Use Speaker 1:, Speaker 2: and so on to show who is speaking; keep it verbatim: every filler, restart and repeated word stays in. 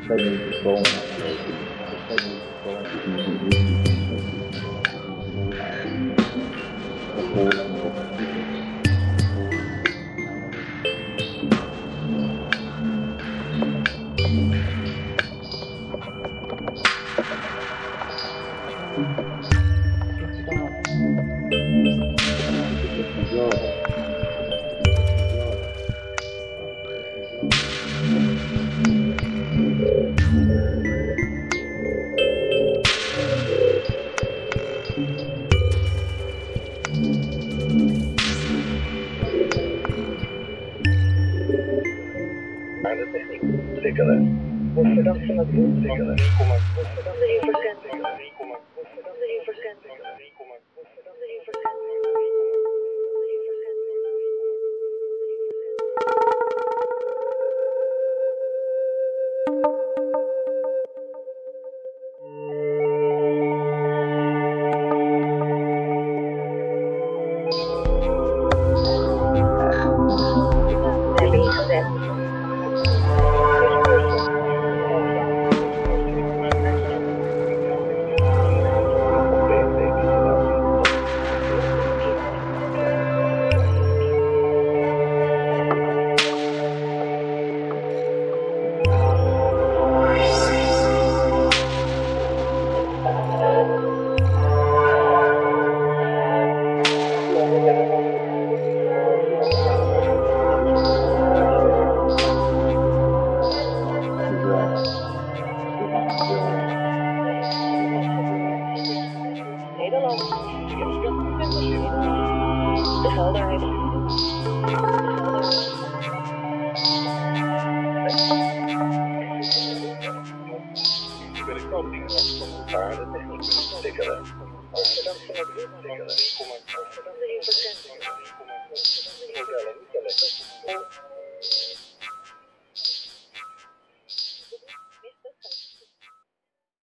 Speaker 1: Aan de techniek ontwikkelen. Wordt verdacht van het ontwikkelen. Wordt verdacht dat je verkend wordt. Wordt verdacht dat je verkend wordt. Wordt verdacht dat je verkend Nederland. De helderheid. Ik ben ik ook dingen van elkaar de techniek ontwikkelen. Als je dat van het ontwikkelen, als je dat in je